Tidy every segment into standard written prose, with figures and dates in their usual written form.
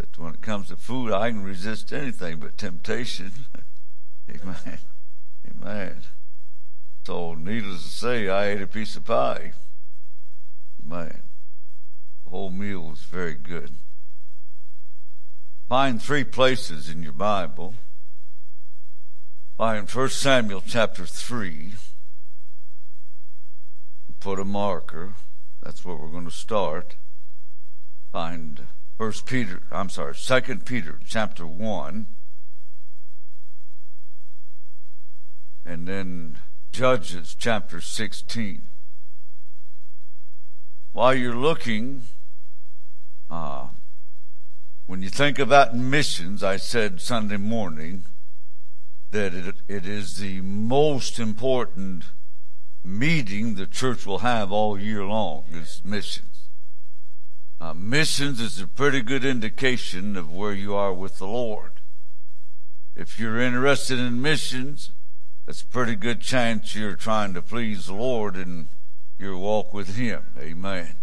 But when it comes to food, I can resist anything but temptation. Amen. Amen. So, needless to say, I ate a piece of pie. Man, the whole meal was very good. Find 3 places in your Bible. Find 1 Samuel chapter 3. Put a marker. That's where we're going to start. Find 2 Peter chapter 1. And then Judges chapter 16. While you're looking, when you think about missions, I said Sunday morning that it is the most important meeting the church will have all year long is missions. Missions is a pretty good indication of where you are with the Lord. If you're interested in missions, it's a pretty good chance you're trying to please the Lord in your walk with Him. Amen.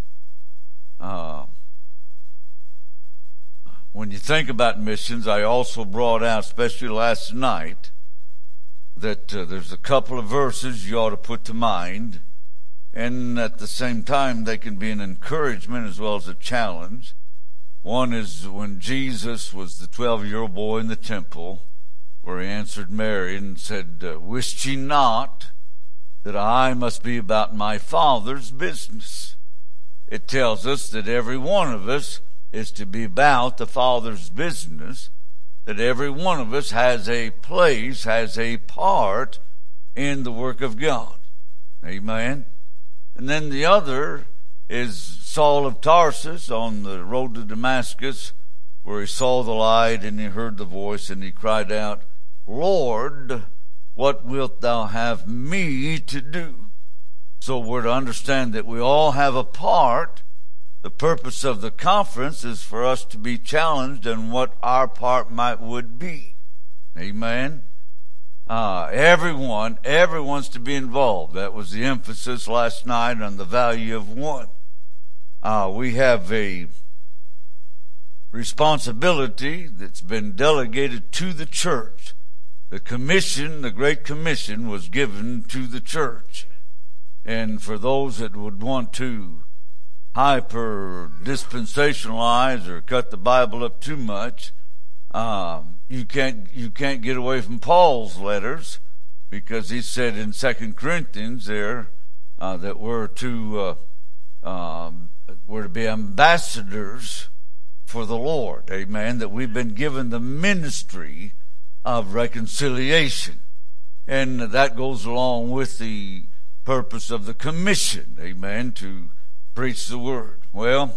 When you think about missions, I also brought out, especially last night, that there's a couple of verses you ought to put to mind, and at the same time they can be an encouragement as well as a challenge. One is when Jesus was the 12-year-old boy in the temple, where he answered Mary and said, "Wist ye not that I must be about my Father's business?" It tells us that every one of us is to be about the Father's business, that every one of us has a place, has a part in the work of God. Amen. And then the other is Saul of Tarsus on the road to Damascus, where he saw the light and he heard the voice and he cried out, "Lord, what wilt thou have me to do?" So we're to understand that we all have a part. The purpose of the conference is for us to be challenged in what our part would be. Amen. Everyone's to be involved. That was the emphasis last night on the value of one. We have a responsibility that's been delegated to the church. The commission, the Great Commission, was given to the church. And for those that would want to hyper-dispensationalize or cut the Bible up too much, you can't get away from Paul's letters, because he said in 2 Corinthians there that we're to be ambassadors for the Lord. Amen. That we've been given the ministry of reconciliation. And that goes along with the purpose of the commission. Amen. To preach the word. Well,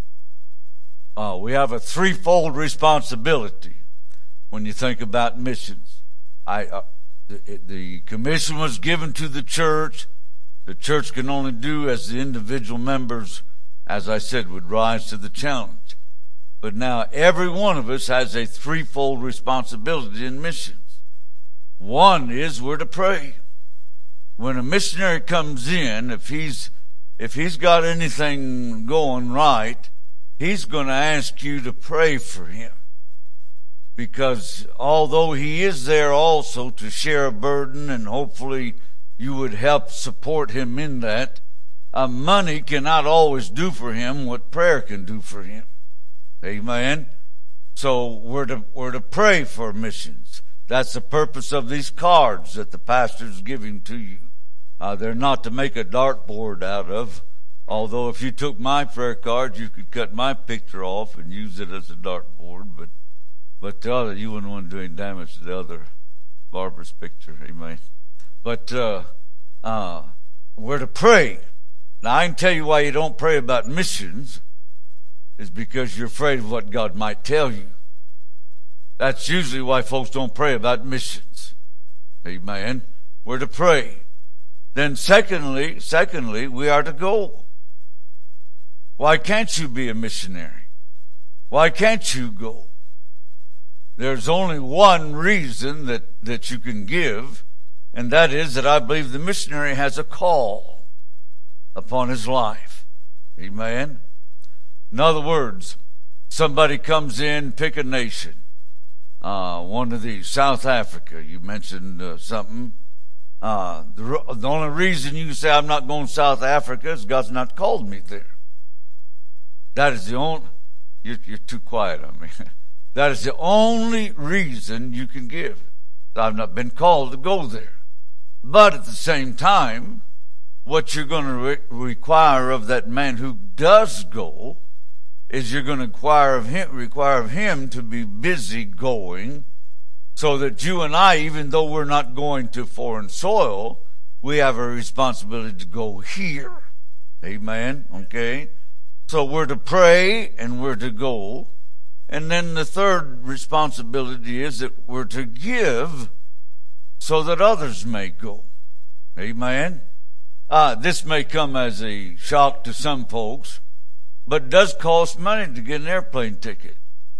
we have a threefold responsibility when you think about missions. The commission was given to the church. The church can only do as the individual members, as I said, would rise to the challenge. But now every one of us has a threefold responsibility in missions. One is we're to pray. When a missionary comes in, if he's got anything going right, he's going to ask you to pray for him. Because although he is there also to share a burden, and hopefully you would help support him in that, money cannot always do for him what prayer can do for him. Amen. So we're to pray for missions. That's the purpose of these cards that the pastor's giving to you. They're not to make a dartboard out of, although if you took my prayer card, you could cut my picture off and use it as a dartboard, but the other, you wouldn't want to do any damage to the other Barbara's picture. Amen. But we're to pray. Now, I can tell you why you don't pray about missions is because you're afraid of what God might tell you. That's usually why folks don't pray about missions. Amen. We're to pray. Then secondly, we are to go. Why can't you be a missionary? Why can't you go? There's only one reason that you can give, and that is that I believe the missionary has a call upon his life. Amen. In other words, somebody comes in, pick a nation. One of these, South Africa, you mentioned something. The only reason you say I'm not going to South Africa is God's not called me there. That is the only, you're too quiet on me. That is the only reason you can give. I've not been called to go there. But at the same time, what you're going to require of that man who does go is you're going to require of him to be busy going, so that you and I, even though we're not going to foreign soil, we have a responsibility to go here. Amen? Okay? So we're to pray and we're to go. And then the third responsibility is that we're to give so that others may go. Amen? This may come as a shock to some folks, but it does cost money to get an airplane ticket.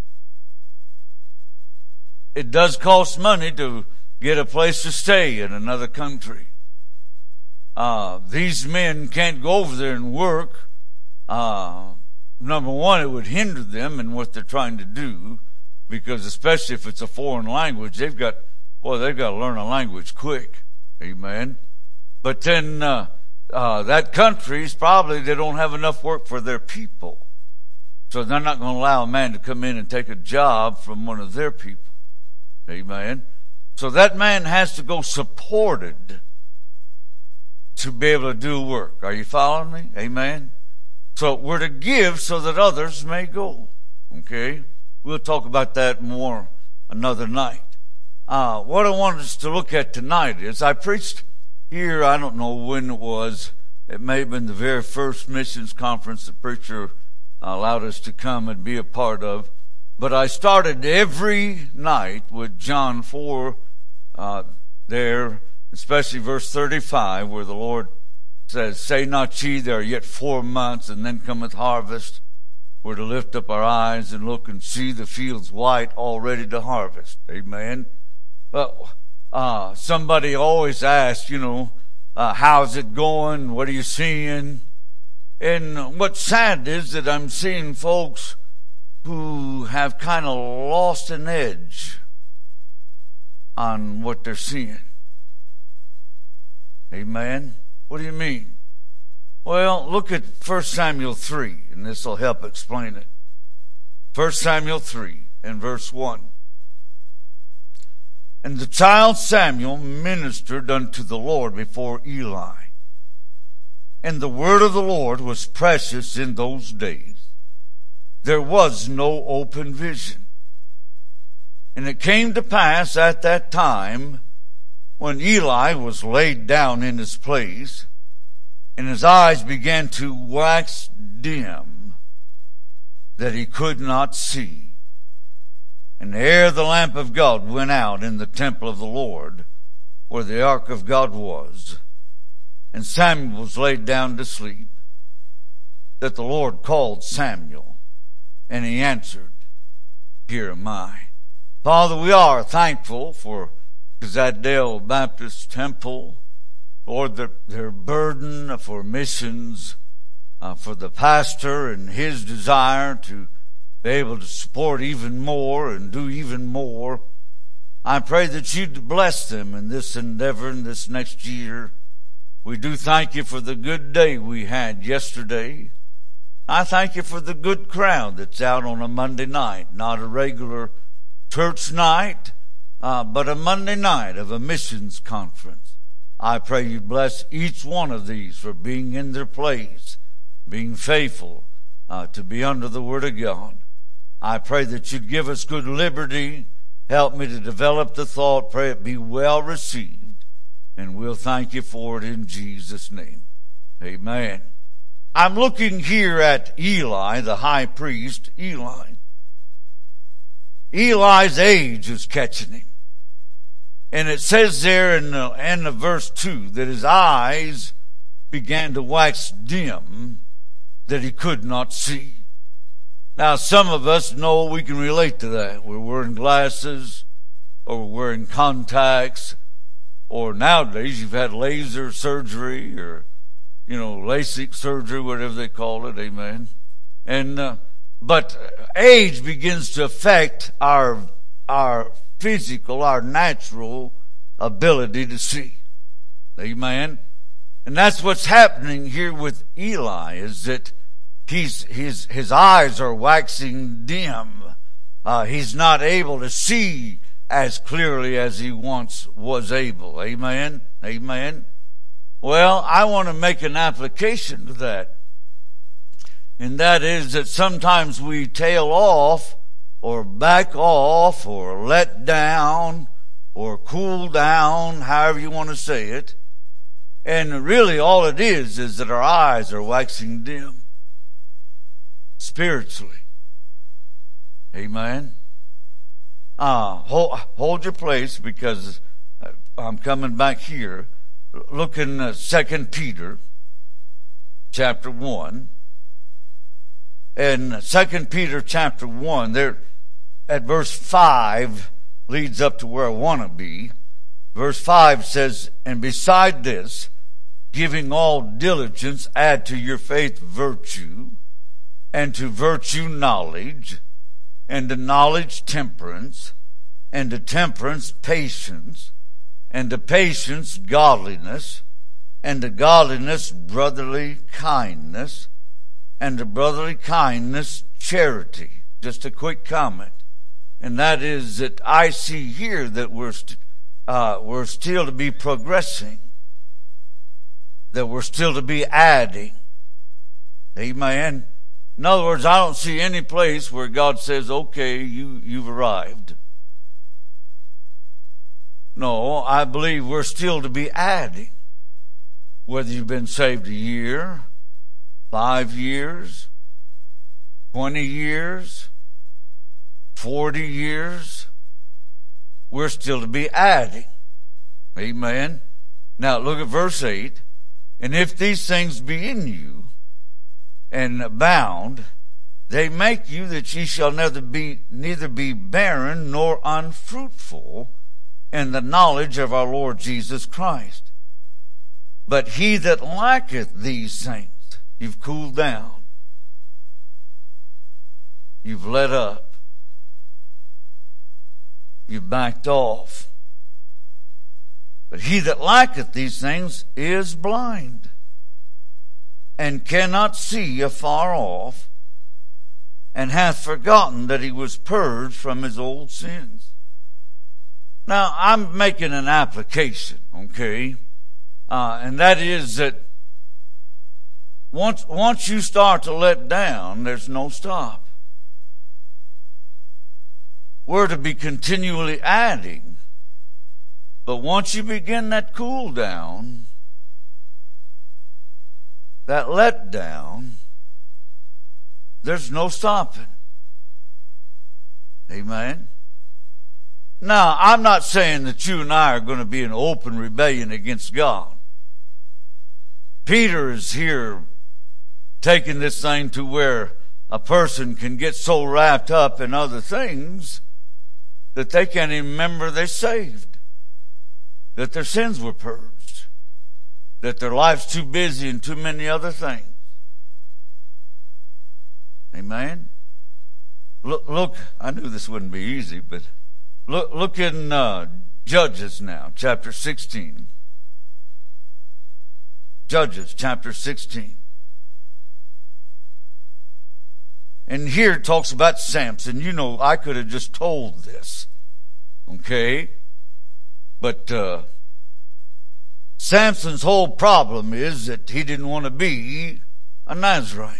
It does cost money to get a place to stay in another country. These men can't go over there and work. Number one, it would hinder them in what they're trying to do, because especially if it's a foreign language, they've got to learn a language quick. Amen. But then that country's probably, they don't have enough work for their people. So they're not going to allow a man to come in and take a job from one of their people. Amen. So that man has to go supported to be able to do work. Are you following me? Amen. So we're to give so that others may go. Okay? We'll talk about that more another night. What I wanted us to look at tonight is, I preached here, I don't know when it was. It may have been the very first missions conference the preacher allowed us to come and be a part of. But I started every night with John 4 there, especially verse 35, where the Lord says, "Say not ye, there are yet 4 months, and then cometh harvest. We're to lift up our eyes and look and see the fields white, all ready to harvest." Amen. But somebody always asks, how's it going? What are you seeing? And what's sad is that I'm seeing folks who have kind of lost an edge on what they're seeing. Amen. What do you mean? Well, look at 1 Samuel 3, and this will help explain it. 1 Samuel 3 and verse 1. "And the child Samuel ministered unto the Lord before Eli. And the word of the Lord was precious in those days. There was no open vision. And it came to pass at that time, when Eli was laid down in his place, and his eyes began to wax dim, that he could not see. And ere the lamp of God went out in the temple of the Lord, where the ark of God was, and Samuel was laid down to sleep, that the Lord called Samuel. And he answered, Here am I." Father, we are thankful for Kazadale Baptist Temple. Lord, their burden for missions, for the pastor and his desire to be able to support even more and do even more. I pray that you'd bless them in this endeavor in this next year. We do thank you for the good day we had yesterday. I thank you for the good crowd that's out on a Monday night, not a regular church night, but a Monday night of a missions conference. I pray you bless each one of these for being in their place, being faithful to be under the Word of God. I pray that you'd give us good liberty, help me to develop the thought, pray it be well received, and we'll thank you for it in Jesus' name. Amen. I'm looking here at Eli, the high priest, Eli. Eli's age is catching him. And it says there in the end of verse 2 that his eyes began to wax dim, that he could not see. Now, some of us know we can relate to that. We're wearing glasses, or we're wearing contacts, or nowadays you've had laser surgery, or LASIK surgery, whatever they call it, amen. And but age begins to affect our physical, our natural ability to see. Amen. And that's what's happening here with Eli, is that his eyes are waxing dim. He's not able to see as clearly as he once was able. Amen. Amen. Well, I want to make an application to that. And that is that sometimes we tail off or back off or let down or cool down, however you want to say it. And really all it is that our eyes are waxing dim spiritually. Amen. Hold your place, because I'm coming back here. Look in 2 Peter chapter 1. And 2 Peter chapter 1, there at verse 5 leads up to where I want to be. Verse 5 says, "And beside this, giving all diligence, add to your faith virtue, and to virtue knowledge, and to knowledge temperance, and to temperance patience, and to patience godliness, and to godliness brotherly kindness, and to brotherly kindness charity." Just a quick comment. And that is that I see here that we're still to be progressing, that we're still to be adding. Amen. In other words, I don't see any place where God says, okay, you've arrived. No, I believe we're still to be adding. Whether you've been saved a year, 5 years, 20 years, 40 years, we're still to be adding. Amen. Now look at verse 8. "And if these things be in you, and abound, they make you that ye shall neither be barren nor unfruitful in the knowledge of our Lord Jesus Christ. But he that lacketh these things," you've cooled down, you've let up, you've backed off. "But he that lacketh these things is blind, and cannot see afar off, and hath forgotten that he was purged from his old sins." Now, I'm making an application, okay? And that is that once you start to let down, there's no stop. We're to be continually adding. But once you begin that cool down, that let down, there's no stopping. Amen. Now, I'm not saying that you and I are going to be in open rebellion against God. Peter is here taking this thing to where a person can get so wrapped up in other things that they can't even remember they're saved, that their sins were purged, that their life's too busy and too many other things. Amen. Look, I knew this wouldn't be easy, but look in Judges now, chapter 16. Judges, chapter 16. And here it talks about Samson. You know, I could have just told this. Okay? But Samson's whole problem is that he didn't want to be a Nazirite.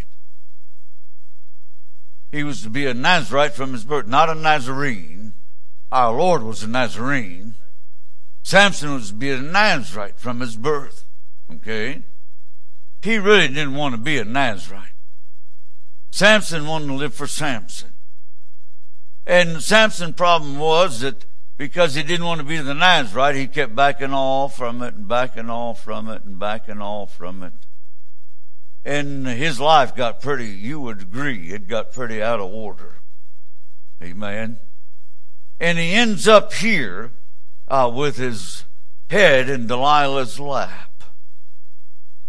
He was to be a Nazirite from his birth, not a Nazarene. Our Lord was a Nazarene. Samson was to be a Nazirite from his birth. Okay? He really didn't want to be a Nazirite. Samson wanted to live for Samson. And Samson's problem was that because he didn't want to be the Nazirite, he kept backing off from it and backing off from it and backing off from it. And his life got pretty, you would agree, it got pretty out of order. Amen. And he ends up here with his head in Delilah's lap.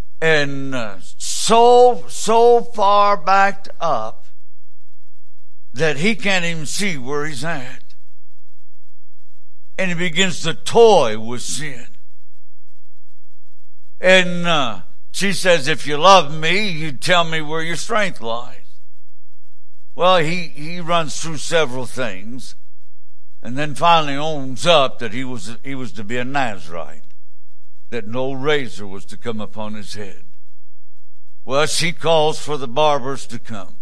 And so far backed up that he can't even see where he's at. And he begins to toy with sin. And she says, if you love me, you'd tell me where your strength lies. Well, he runs through several things, and then finally owns up that he was to be a Nazarite, that no razor was to come upon his head. Well, she calls for the barbers to come.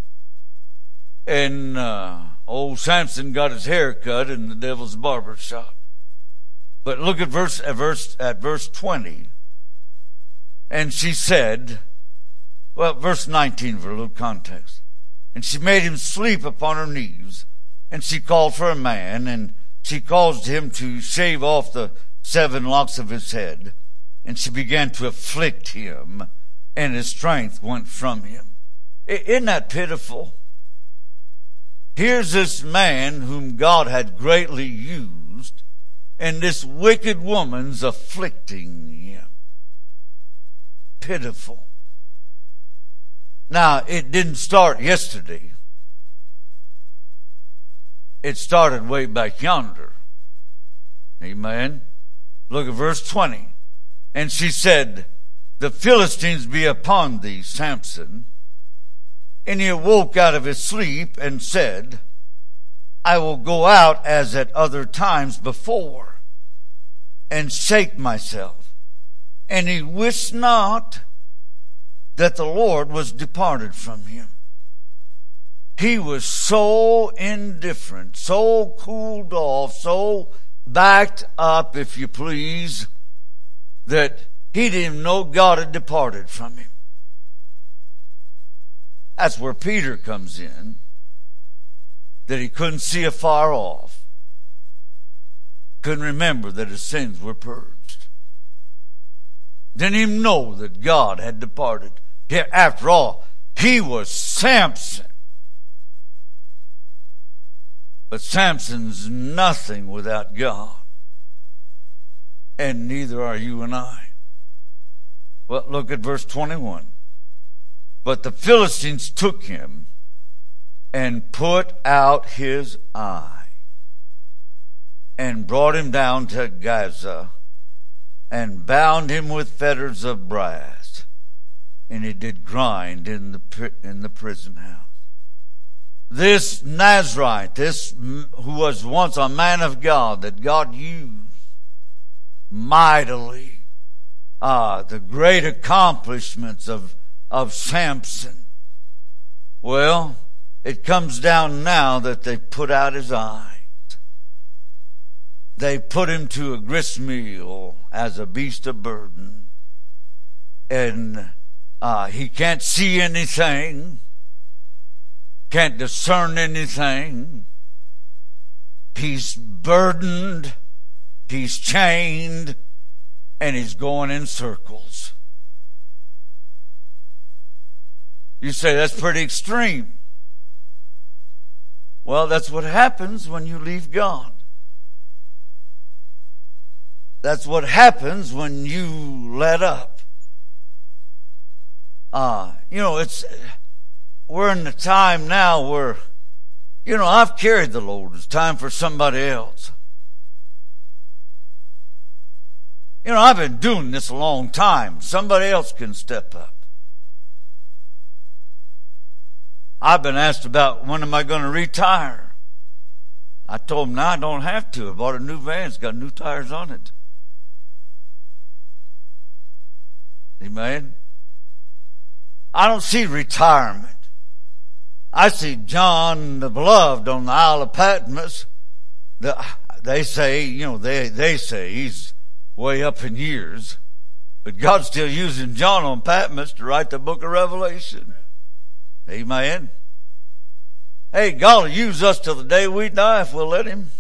And old Samson got his hair cut in the devil's barber shop. But look at verse 20. And she said, well, verse 19 for a little context. And she made him sleep upon her knees, and she called for a man, and she caused him to shave off the 7 locks of his head, and she began to afflict him, and his strength went from him. Isn't that pitiful? Here's this man whom God had greatly used, and this wicked woman's afflicting him. Pitiful. Now, it didn't start yesterday. It started way back yonder. Amen. Look at verse 20. And she said, the Philistines be upon thee, Samson. And he awoke out of his sleep and said, I will go out as at other times before, and shake myself. And he wist not that the Lord was departed from him. He was so indifferent, so cooled off, so backed up, if you please, that he didn't even know God had departed from him. That's where Peter comes in, that he couldn't see afar off, couldn't remember that his sins were purged, didn't even know that God had departed. Yeah, after all, he was Samson. But Samson's nothing without God. And neither are you and I. Well, look at verse 21. But the Philistines took him and put out his eye and brought him down to Gaza and bound him with fetters of brass. And he did grind in the prison house. This Nazarite, who was once a man of God, that God used mightily, the great accomplishments of Samson. Well, it comes down now that they put out his eyes. They put him to a gristmill as a beast of burden. And he can't see anything, can't discern anything. He's burdened, he's chained, and he's going in circles. You say, that's pretty extreme. Well, that's what happens when you leave God. That's what happens when you let up. We're in the time now where, I've carried the load. It's time for somebody else. I've been doing this a long time. Somebody else can step up. I've been asked about when am I going to retire. I told them, no, I don't have to. I bought a new van. It's got new tires on it. Amen. I don't see retirement. I see John the Beloved on the Isle of Patmos. They say, they say he's way up in years. But God's still using John on Patmos to write the book of Revelation. Amen. Hey, God will use us till the day we die if we'll let him.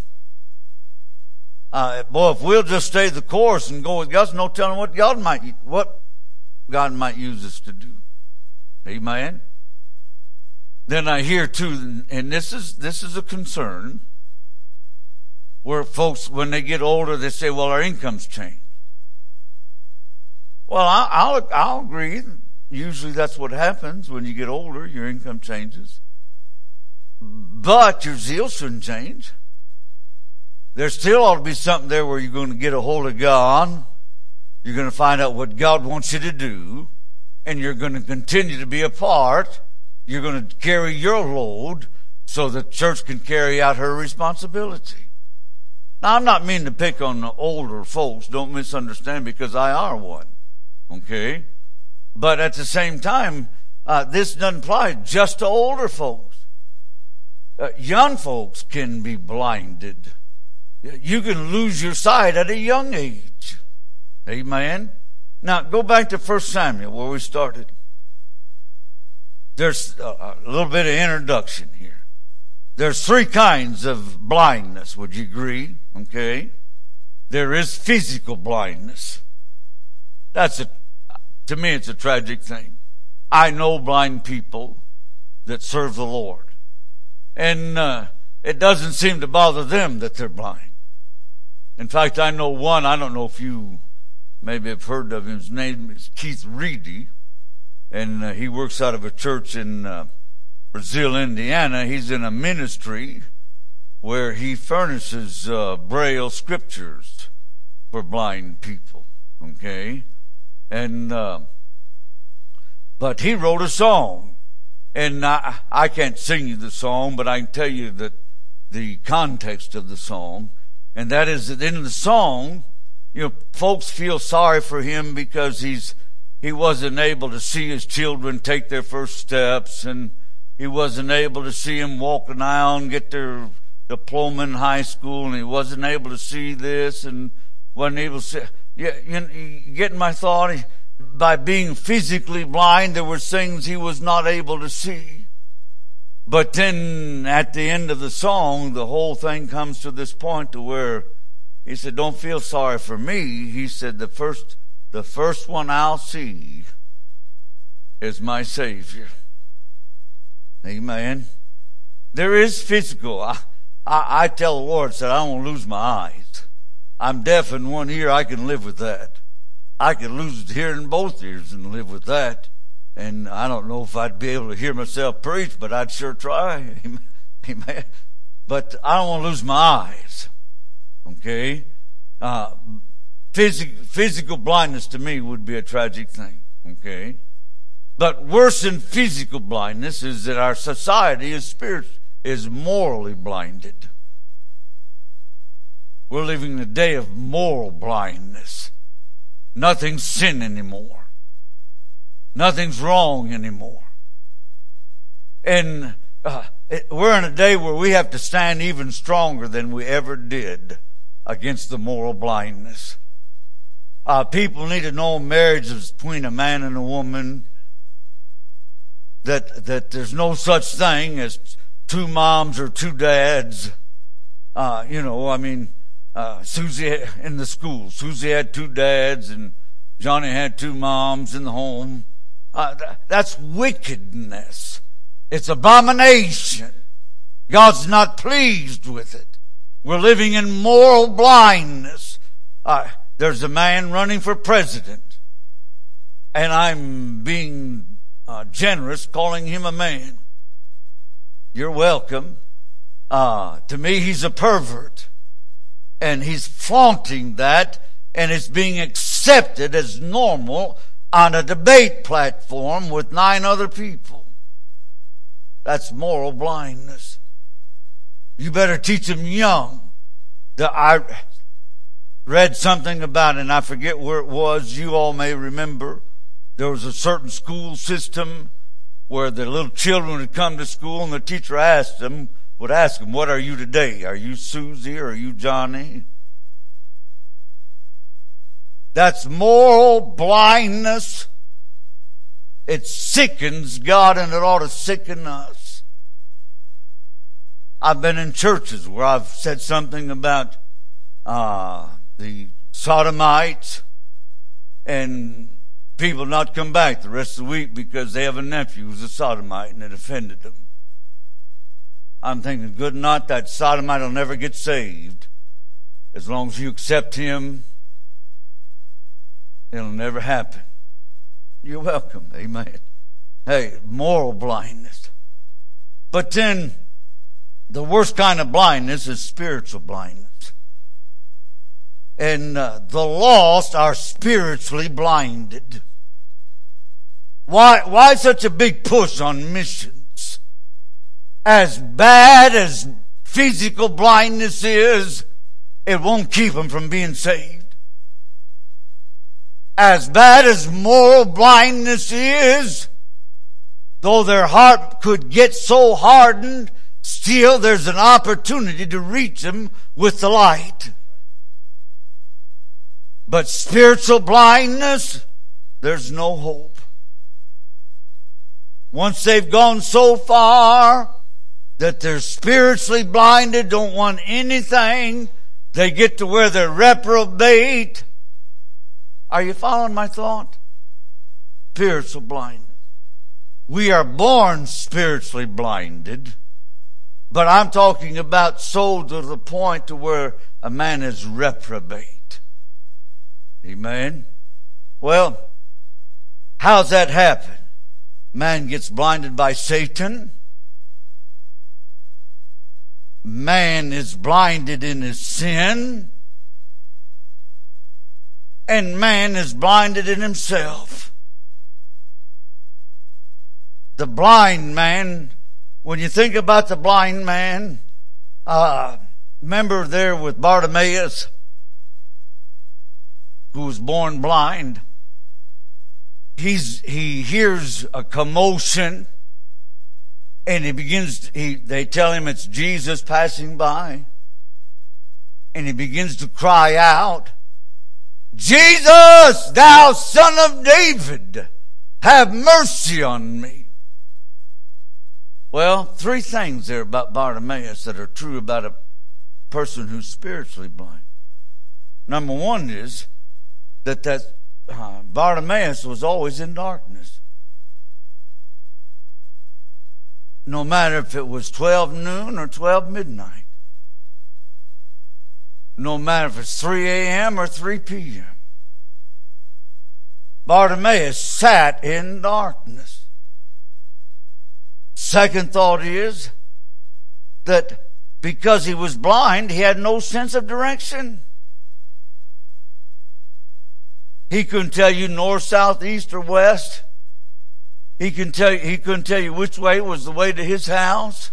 If we'll just stay the course and go with God, there's no telling what God might use us to do. Amen. Then I hear too, and this is a concern, where folks, when they get older, they say, well, our income's changed. Well, I'll agree. Usually that's what happens when you get older, your income changes. But your zeal shouldn't change. There still ought to be something there where you're going to get a hold of God. You're going to find out what God wants you to do. And you're going to continue to be a part. You're going to carry your load so the church can carry out her responsibility. Now, I'm not meaning to pick on the older folks. Don't misunderstand, because I are one. Okay? But at the same time, this doesn't apply just to older folks. Young folks can be blinded. You can lose your sight at a young age. Amen? Now, go back to 1 Samuel where we started. There's a little bit of introduction here. There's three kinds of blindness. Would you agree? Okay? There is physical blindness. To me, it's a tragic thing. I know blind people that serve the Lord. And it doesn't seem to bother them that they're blind. In fact, I know one, I don't know if you maybe have heard of him. His name is Keith Reedy. And he works out of a church in Brazil, Indiana. He's in a ministry where he furnishes Braille scriptures for blind people. Okay? And but he wrote a song. And I can't sing you the song, but I can tell you that the context of the song. And that is that in the song, folks feel sorry for him because he wasn't able to see his children take their first steps, and he wasn't able to see them walk an aisle and get their diploma in high school, and he wasn't able to see this and wasn't able to see. You getting my thought? By being physically blind, there were things he was not able to see. But then at the end of the song, the whole thing comes to this point to where he said, don't feel sorry for me. He said, the first one I'll see is my Savior. Amen. There is physical. I tell the Lord, I don't want to lose my eyes. I'm deaf in one ear. I can live with that. I could lose the hearing in both ears and live with that. And I don't know if I'd be able to hear myself preach, but I'd sure try. Amen. But I don't want to lose my eyes. Okay? Physical blindness to me would be a tragic thing. Okay? But worse than physical blindness is that our society is morally blinded. We're living in a day of moral blindness. Nothing's sin anymore. Nothing's wrong anymore. And we're in a day where we have to stand even stronger than we ever did against the moral blindness. People need to know marriage is between a man and a woman. That there's no such thing as two moms or two dads. Susie in the school. Susie had two dads and Johnny had two moms in the home. That's wickedness. It's abomination. God's not pleased with it. We're living in moral blindness. There's a man running for president, and I'm being generous calling him a man. You're welcome. To me, he's a pervert. And he's flaunting that, and it's being accepted as normal on a debate platform with 9 other people. That's moral blindness. You better teach them young. I read something about it, and I forget where it was. You all may remember. There was a certain school system where the little children would come to school, and the teacher would ask them, what are you today? Are you Susie or are you Johnny? That's moral blindness. It sickens God, and it ought to sicken us. I've been in churches where I've said something about the sodomites, and people not come back the rest of the week because they have a nephew who's a sodomite and it offended them. I'm thinking, good or not, that sodomite will never get saved. As long as you accept him, it'll never happen. You're welcome. Amen. Hey, moral blindness. But then The worst kind of blindness is spiritual blindness. And the lost are spiritually blinded. Why such a big push on missions? As bad as physical blindness is, it won't keep them from being saved. As bad as moral blindness is, though their heart could get so hardened, still there's an opportunity to reach them with the light. But spiritual blindness, there's no hope. Once they've gone so far that they're spiritually blinded, don't want anything, they get to where they're reprobate. Are you following my thought? Spiritual blindness. We are born spiritually blinded, but I'm talking about so to the point to where a man is reprobate. Amen? Well, how's that happen? Man gets blinded by Satan. Man is blinded in his sin. And man is blinded in himself. The blind man, when you think about the blind man, remember there with Bartimaeus, who was born blind. He hears a commotion, and they tell him it's Jesus passing by, and he begins to cry out, "Jesus, thou son of David, have mercy on me." Well, three things there about Bartimaeus that are true about a person who's spiritually blind. Number one is that Bartimaeus was always in darkness. No matter if it was 12 noon or 12 midnight. No matter if it's 3 a.m. or 3 p.m. Bartimaeus sat in darkness. Second thought is that because he was blind, he had no sense of direction. He couldn't tell you north, south, east, or west. He couldn't tell you which way was the way to his house.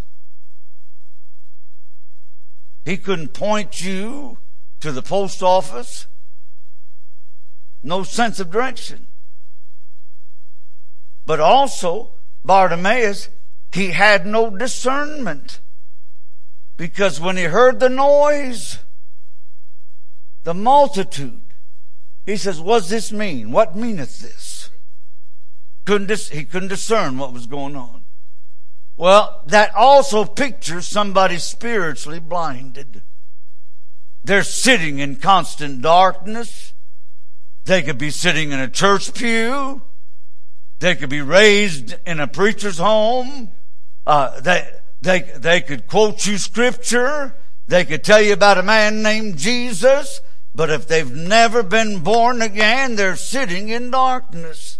He couldn't point you to the post office. No sense of direction. But also, Bartimaeus, he had no discernment. Because when he heard the noise, the multitude, he says, "What's this mean? What meaneth this?" He couldn't discern what was going on. Well, that also pictures somebody spiritually blinded. They're sitting in constant darkness. They could be sitting in a church pew. They could be raised in a preacher's home. They could quote you scripture. They could tell you about a man named Jesus. But if they've never been born again, they're sitting in darkness.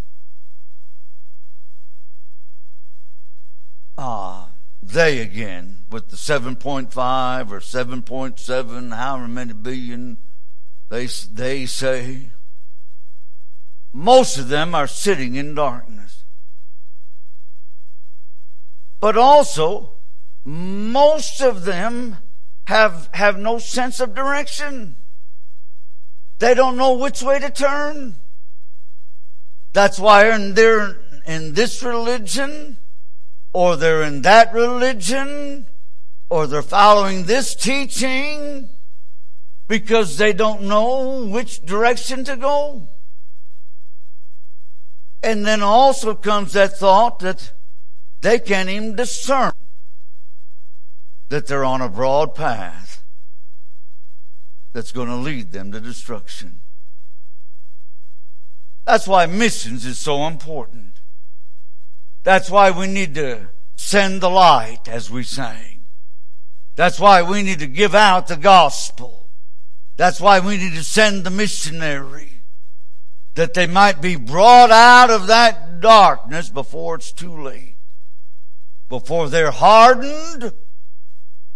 They again, with the 7.5 or 7.7, however many billion they say, most of them are sitting in darkness. But also, most of them have no sense of direction. They don't know which way to turn. That's why they're in this religion, or they're in that religion, or they're following this teaching, because they don't know which direction to go. And then also comes that thought that they can't even discern that they're on a broad path that's going to lead them to destruction. That's why missions is so important. That's why we need to send the light, as we sang. That's why we need to give out the gospel. That's why we need to send the missionary, that they might be brought out of that darkness before it's too late. Before they're hardened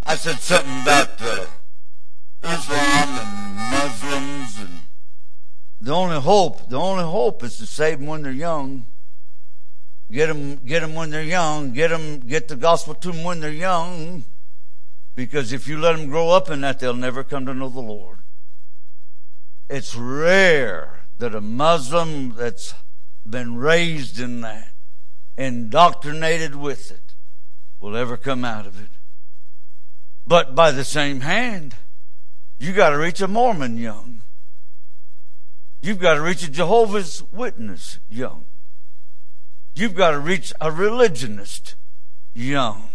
I said something about Islam and Muslims, and the only hope is to save them when they're young. Get them when they're young. Get the gospel to them when they're young. Because if you let them grow up in that, they'll never come to know the Lord. It's rare that a Muslim that's been raised in that, indoctrinated with it, will ever come out of it. But by the same hand, you got to reach a Mormon young. You've got to reach a Jehovah's Witness young. You've got to reach a religionist young.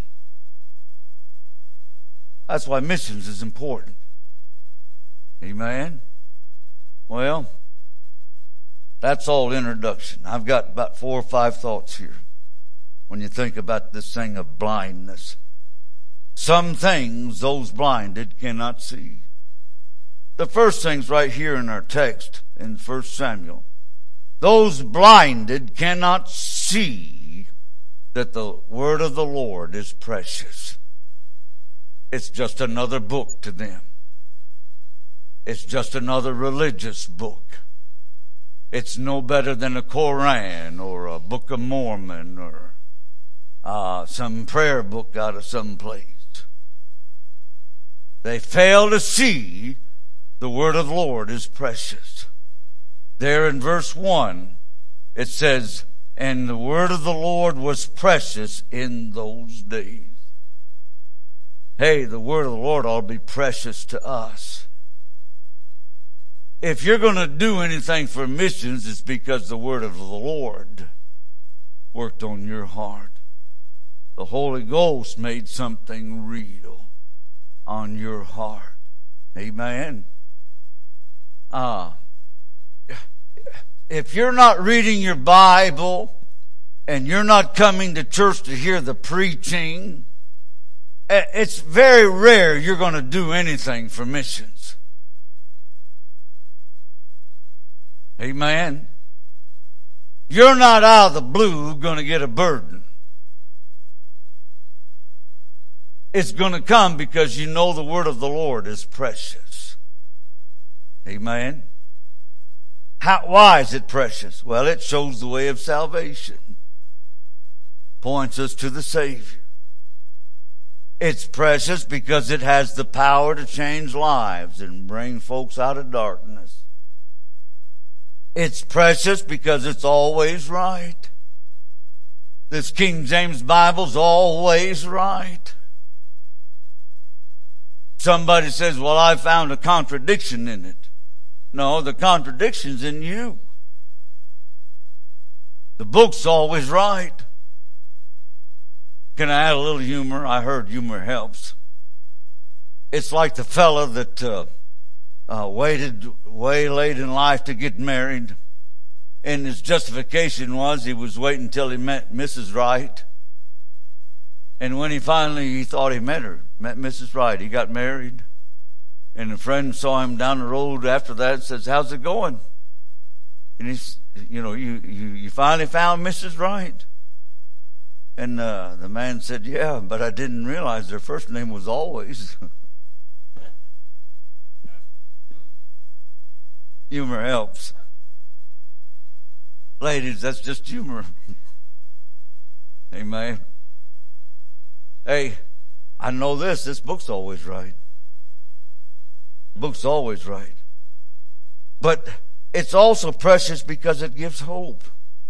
That's why missions is important. Amen? Well, that's all introduction. I've got about 4 or 5 thoughts here when you think about this thing of blindness. Some things those blinded cannot see. The first thing's right here in our text in 1 Samuel. Those blinded cannot see that the word of the Lord is precious. It's just another book to them. It's just another religious book. It's no better than a Koran or a Book of Mormon or some prayer book out of some place. They fail to see the word of the Lord is precious. There in verse 1, it says, and the word of the Lord was precious in those days. Hey, the word of the Lord ought to be precious to us. If you're going to do anything for missions, it's because the word of the Lord worked on your heart. The Holy Ghost made something real on your heart. Amen. If you're not reading your Bible and you're not coming to church to hear the preaching, it's very rare you're going to do anything for missions. Amen. You're not out of the blue going to get a burden. It's going to come because you know the word of the Lord is precious. Amen. Why is it precious? Well, it shows the way of salvation. Points us to the Savior. It's precious because it has the power to change lives and bring folks out of darkness. It's precious because it's always right. This King James Bible's always right. Somebody says, well, I found a contradiction in it. No, the contradiction's in you. The book's always right. Can I add a little humor? I heard humor helps. It's like the fella that waited way late in life to get married. And his justification was he was waiting until he met Mrs. Right. And when he thought he met Mrs. Right, he got married. And a friend saw him down the road after that and says, how's it going? And he's, you finally found Mrs. Right? And the man said, yeah, but I didn't realize their first name was Always. Humor helps. Ladies, that's just humor. Amen. Hey, I know this book's always right. The book's always right. But it's also precious because it gives hope.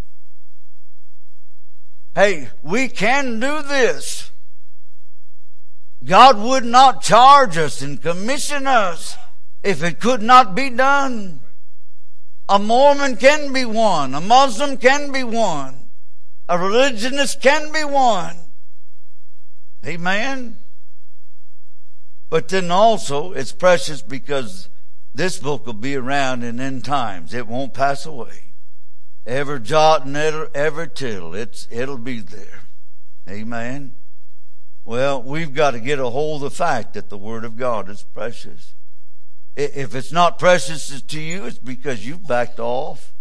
Hey, we can do this. God would not charge us and commission us if it could not be done. A Mormon can be one. A Muslim can be one. A religionist can be one. Amen. But then also, it's precious because this book will be around in end times. It won't pass away. Every jot and every tittle, it'll be there. Amen. Well, we've got to get a hold of the fact that the Word of God is precious. If it's not precious to you, it's because you've backed off.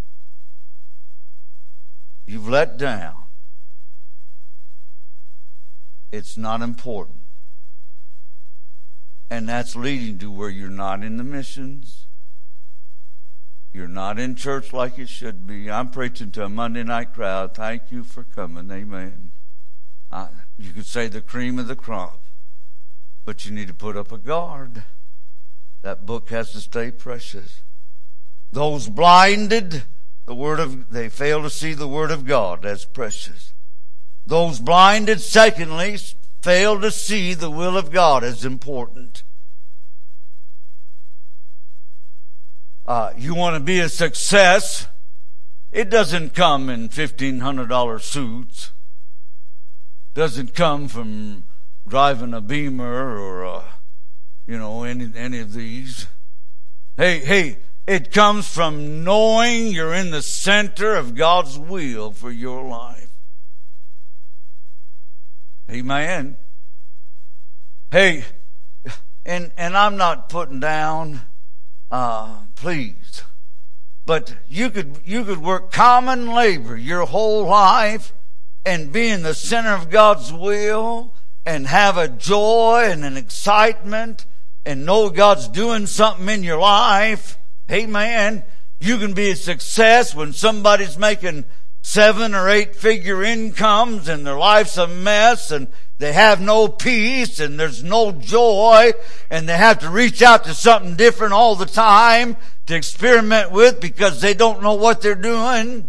You've let down. It's not important. And that's leading to where you're not in the missions. You're not in church like you should be. I'm preaching to a Monday night crowd. Thank you for coming. Amen. You could say the cream of the crop. But you need to put up a guard. That book has to stay precious. Those blinded, they fail to see the Word of God as precious. Those blinded, secondly, fail to see the will of God as important. You want to be a success, it doesn't come in $1,500 suits. Doesn't come from driving a Beamer or any of these. Hey, it comes from knowing you're in the center of God's will for your life. Amen. Hey, and I'm not putting down, please, but you could work common labor your whole life and be in the center of God's will and have a joy and an excitement and know God's doing something in your life. Amen. You can be a success when somebody's making 7 or 8 figure incomes and their life's a mess and they have no peace and there's no joy and they have to reach out to something different all the time to experiment with because they don't know what they're doing.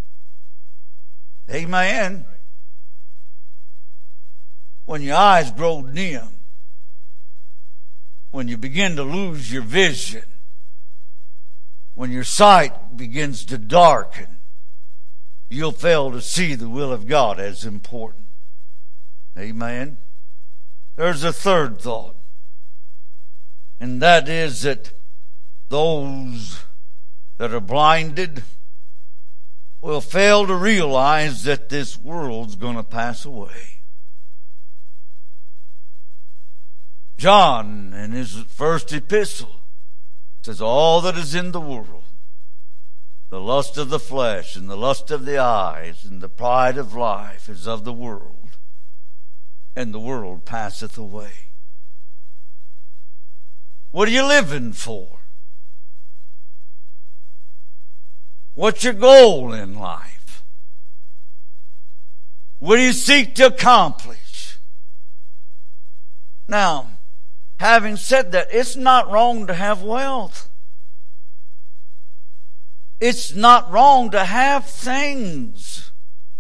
Amen. When your eyes grow dim, when you begin to lose your vision, when your sight begins to darken, you'll fail to see the will of God as important. Amen. There's a third thought, and that is that those that are blinded will fail to realize that this world's going to pass away. John, in his first epistle, says, all that is in the world, the lust of the flesh and the lust of the eyes and the pride of life is of the world, and the world passeth away. What are you living for? What's your goal in life? What do you seek to accomplish? Now, having said that, it's not wrong to have wealth. It's not wrong to have things.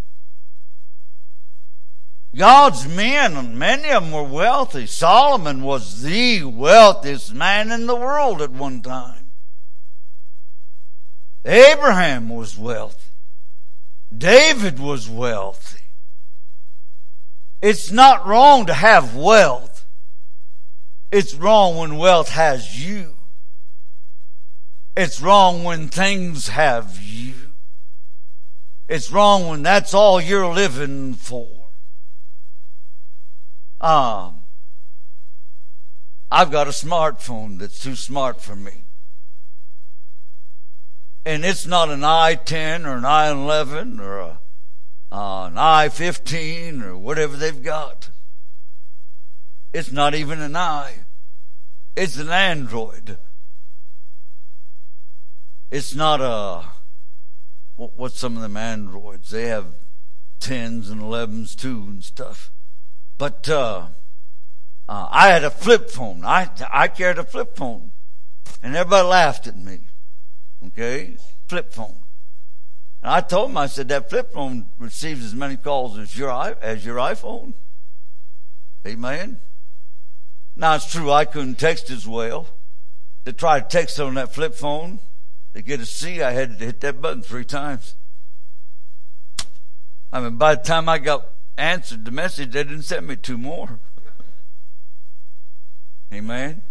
God's men, many of them were wealthy. Solomon was the wealthiest man in the world at one time. Abraham was wealthy. David was wealthy. It's not wrong to have wealth. It's wrong when wealth has you. It's wrong when things have you. It's wrong when that's all you're living for. I've got a smartphone that's too smart for me. And it's not an i10 or an i11 or an i15 or whatever they've got. It's not even an i. It's an Android. It's not what's some of them Androids? They have 10s and 11s too and stuff. But I had a flip phone. I carried a flip phone. And everybody laughed at me. Okay? Flip phone. And I told them, I said, that flip phone receives as many calls as your iPhone. Amen? Now, it's true, I couldn't text as well. To try to text on that flip phone, to get a C, I had to hit that button 3 times. I mean, by the time I got answered the message, they didn't send me 2 more. Amen?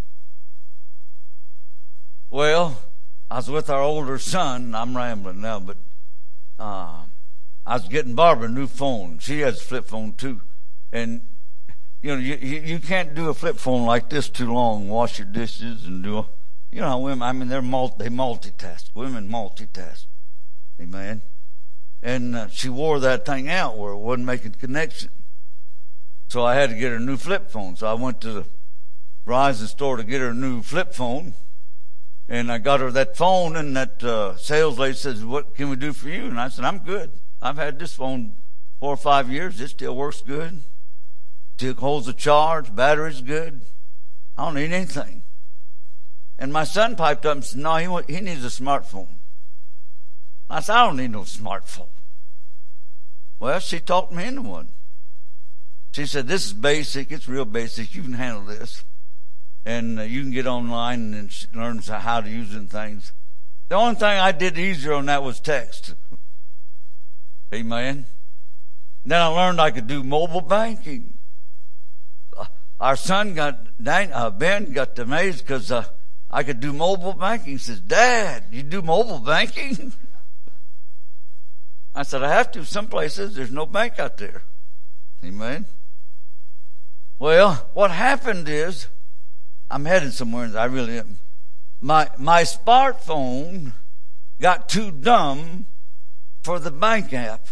Well, I was with our older son. I'm rambling now, but I was getting Barbara a new phone. She has a flip phone too. And you can't do a flip phone like this too long. Wash your dishes and do. You know how women. I mean, they multitask. Women multitask. Amen. And she wore that thing out where it wasn't making connection. So I had to get her a new flip phone. So I went to the Verizon store to get her a new flip phone. And I got her that phone, and that sales lady says, "What can we do for you?" And I said, "I'm good. I've had this phone 4 or 5 years. It still works good. Still holds a charge. Battery's good. I don't need anything." And my son piped up and said, "No, he needs a smartphone." I said, "I don't need no smartphone." Well, she talked me into one. She said, "This is basic. It's real basic. You can handle this. And you can get online and learn how to use it and things." The only thing I did easier on that was text. Amen. Then I learned I could do mobile banking. Our son Ben got amazed because I could do mobile banking. He says, "Dad, you do mobile banking?" I said, "I have to. Some places there's no bank out there." Amen. Well, what happened is, I'm headed somewhere. I really am. My smartphone got too dumb for the bank app.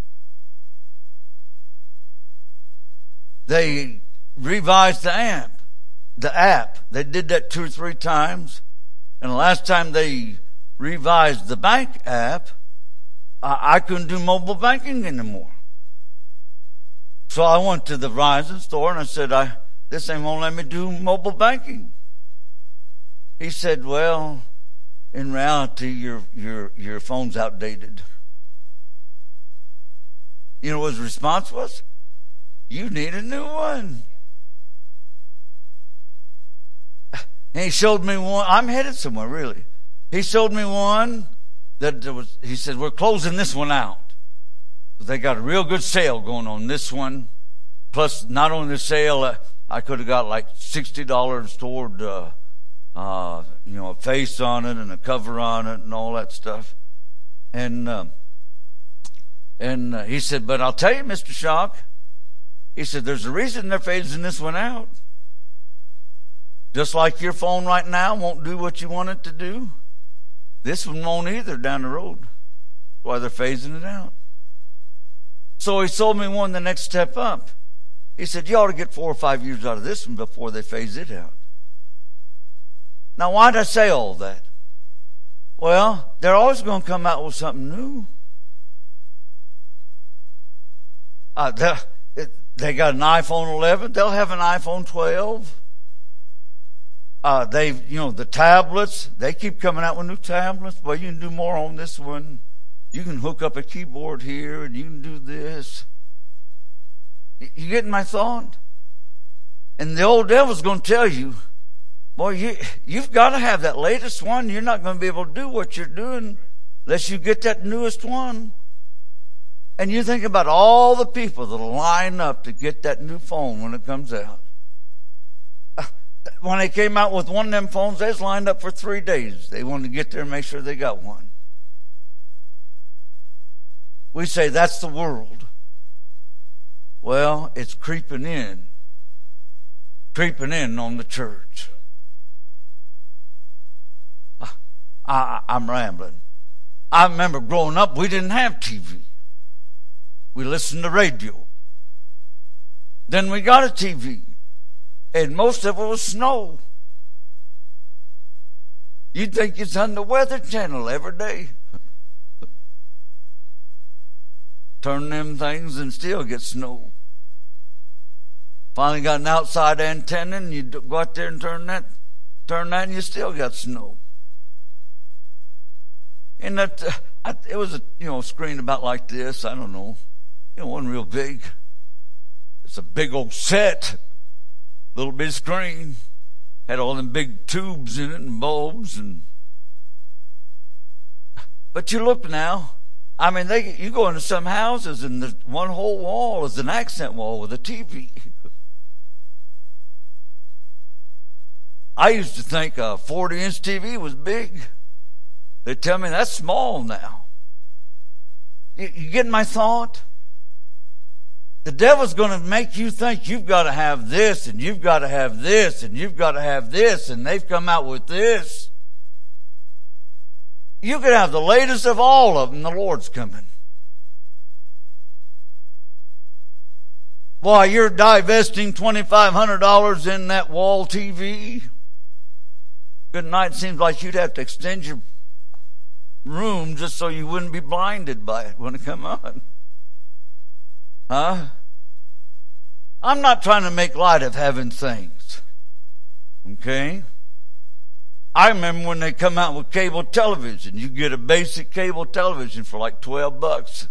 They revised the app. They did that 2 or 3 times. And the last time they revised the bank app, I couldn't do mobile banking anymore. So I went to the Verizon store and I said, "This ain't gonna let me do mobile banking." He said, "Well, in reality, your phone's outdated." You know what his response was? "You need a new one." And he showed me one. I'm headed somewhere, really. He showed me one that he said, "We're closing this one out. They got a real good sale going on this one. Plus, not only the sale, I could have got like $60 toward, a face on it and a cover on it and all that stuff." And he said, "But I'll tell you, Mr. Shock," he said, "there's a reason they're phasing this one out. Just like your phone right now won't do what you want it to do, this one won't either down the road. That's why they're phasing it out." So he sold me one the next step up. He said, "You ought to get 4 or 5 years out of this one before they phase it out." Now, why did I say all that? Well, they're always going to come out with something new. They got an iPhone 11. They'll have an iPhone 12. The tablets, they keep coming out with new tablets. Well, you can do more on this one. You can hook up a keyboard here and you can do this. You getting my thought? And the old devil's going to tell you, "Boy, you've got to have that latest one. You're not going to be able to do what you're doing unless you get that newest one." And you think about all the people that'll line up to get that new phone when it comes out. When they came out with one of them phones, they was lined up for 3 days. They wanted to get there and make sure they got one. We say that's the world. Well, it's creeping in on the church. I'm rambling. I remember growing up, we didn't have TV. We listened to radio. Then we got a TV. And most of it was snow. You'd think it's on the Weather Channel every day. Turn them things and still get snow. Finally got an outside antenna and you go out there and turn that and you still got snow. And that it was a screen about like this. I don't know. It wasn't real big. It's a big old set. Little bit of screen. Had all them big tubes in it and bulbs but you look now, I mean, you go into some houses and the one whole wall is an accent wall with a TV. I used to think a 40-inch TV was big. They tell me that's small now. You getting my thought? The devil's going to make you think you've got to have this, and you've got to have this, and you've got to have this, and they've come out with this. You could have the latest of all of them. The Lord's coming. Boy, you're divesting $2,500 in that wall TV. Good night. Seems like you'd have to extend your room just so you wouldn't be blinded by it when it come on. Huh? I'm not trying to make light of having things. Okay? I remember when they come out with cable television. You get a basic cable television for like $12.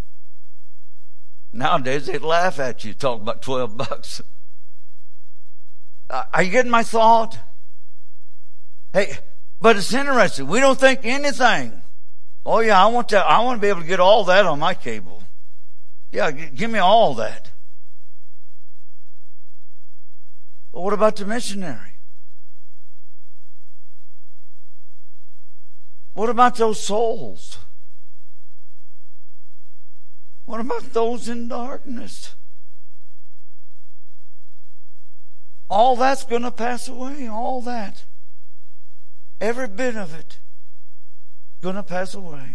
Nowadays they'd laugh at you talk about $12. Are you getting my thought? Hey, but it's interesting. We don't think anything. Oh yeah, I want to be able to get all that on my cable. Yeah, give me all that. But what about the missionary? What about those souls? What about those in darkness? All that's going to pass away. All that. Every bit of it going to pass away.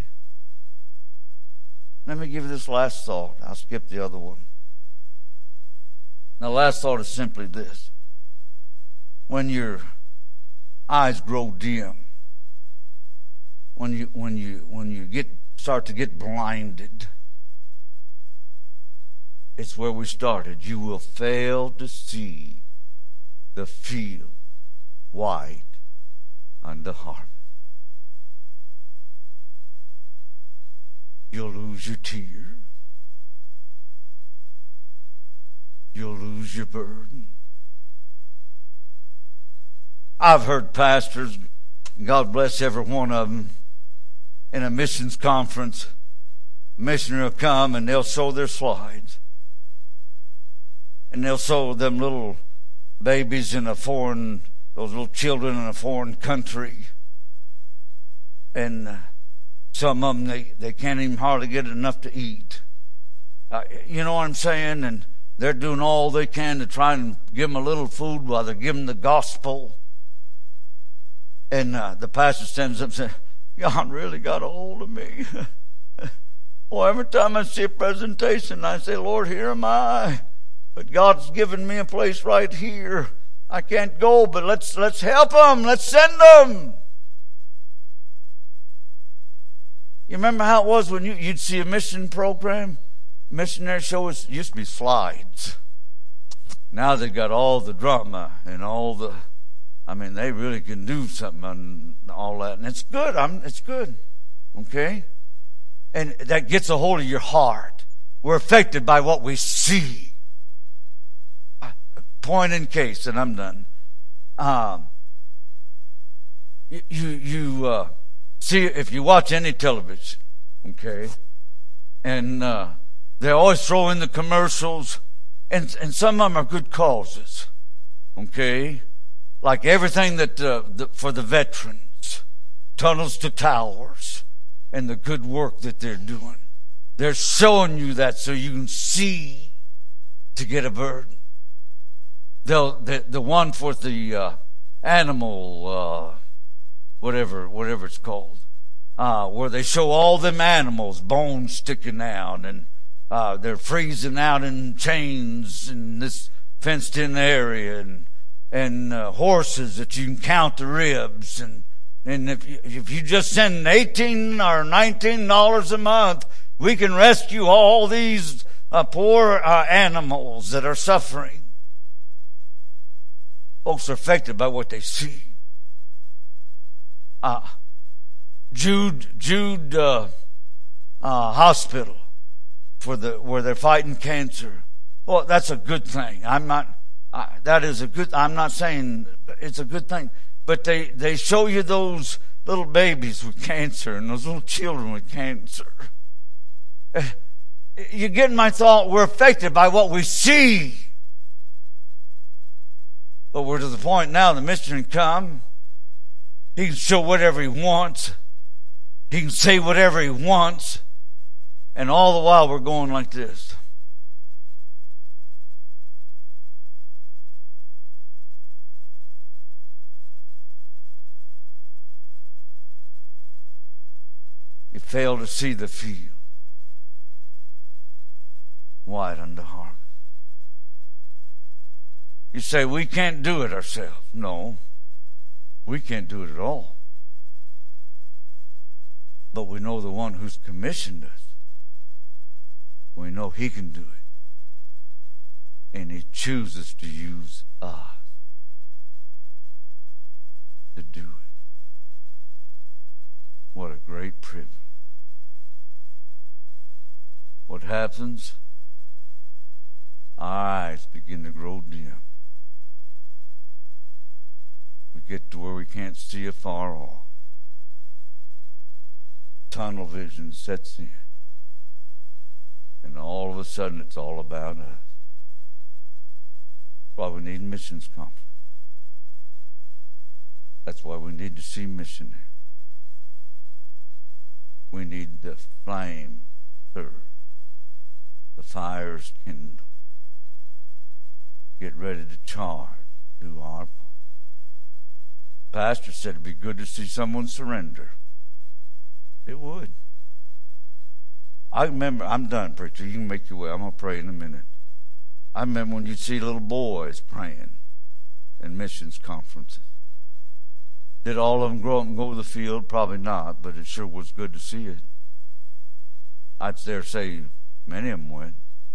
Let me give you this last thought. I'll skip the other one. Now, the last thought is simply this. When your eyes grow dim, when you start to get blinded, it's where we started. You will fail to see the field white unto harvest. You'll lose your tears. You'll lose your burden. I've heard pastors, God bless every one of them, in a missions conference, a missionary will come and they'll show their slides. And they'll show them little babies in those little children in a foreign country. And some of them, they can't even hardly get enough to eat. You know what I'm saying? And they're doing all they can to try and give them a little food while they're giving the gospel. And the pastor stands up and says, God really got a hold of me. Well, every time I see a presentation, I say, Lord, here am I. But God's given me a place right here. I can't go, but let's help them. Let's send them. You remember how it was when you'd see a mission program? Missionary show used to be slides. Now they've got all the drama and all the... they really can do something on all that. And it's good. It's good. Okay? And that gets a hold of your heart. We're affected by what we see. Point in case, and I'm done. You see, if you watch any television, okay, and they always throw in the commercials, and some of them are good causes, okay, like everything that for the veterans, Tunnels to Towers, and the good work that they're doing. They're showing you that so you can see to get a burden. The one for the animal, whatever it's called, where they show all them animals, bones sticking out, and they're freezing out in chains in this fenced-in area, and horses that you can count the ribs, and if you just send $18 or $19 a month, we can rescue all these poor animals that are suffering. Folks are affected by what they see. Jude Hospital where they're fighting cancer. Well, that's a good thing. I'm not saying it's a good thing, but they show you those little babies with cancer and those little children with cancer. You get my thought? We're affected by what we see. But we're to the point now, the missionary can come. He can show whatever he wants. He can say whatever he wants. And all the while we're going like this. You fail to see the field white unto harvest. You say, we can't do it ourselves. No, we can't do it at all. But we know the one who's commissioned us. We know he can do it. And he chooses to use us to do it. What a great privilege. What happens? Our eyes begin to grow dim. We get to where we can't see afar off. Tunnel vision sets in. And all of a sudden it's all about us. That's why we need missions conference. That's why we need to see missionaries. We need the flame stirred. The fires kindled. Get ready to charge. Do our part. Pastor said it'd be good to see someone surrender. It would. I remember, I'm done, preacher. You can make your way. I'm going to pray in a minute. I remember when you'd see little boys praying in missions conferences. Did all of them grow up and go to the field? Probably not, but it sure was good to see it. I'd dare say many of them went.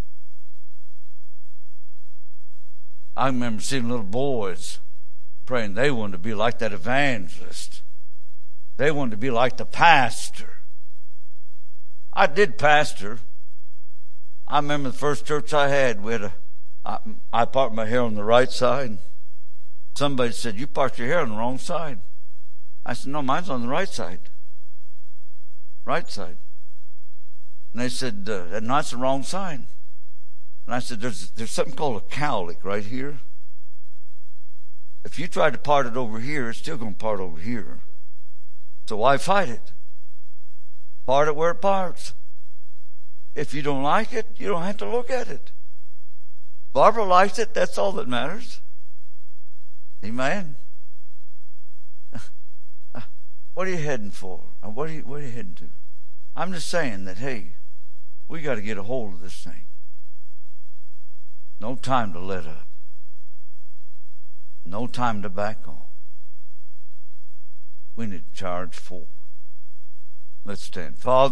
I remember seeing little boys praying. They wanted to be like that evangelist. They wanted to be like the pastor. I did pastor. I remember the first church I had, I parted my hair on the right side. Somebody said, you parted your hair on the wrong side. I said, no, mine's on the right side. Right side. And they said, no, that's the wrong side. And I said, there's something called a cowlick right here. If you try to part it over here, it's still going to part over here. So why fight it? Part it where it parts. If you don't like it, you don't have to look at it. Barbara likes it, that's all that matters. Amen. What are you heading for? What are you heading to? I'm just saying that, hey, we got to get a hold of this thing. No time to let up. No time to back off. We need to charge forward. Let's stand. Father,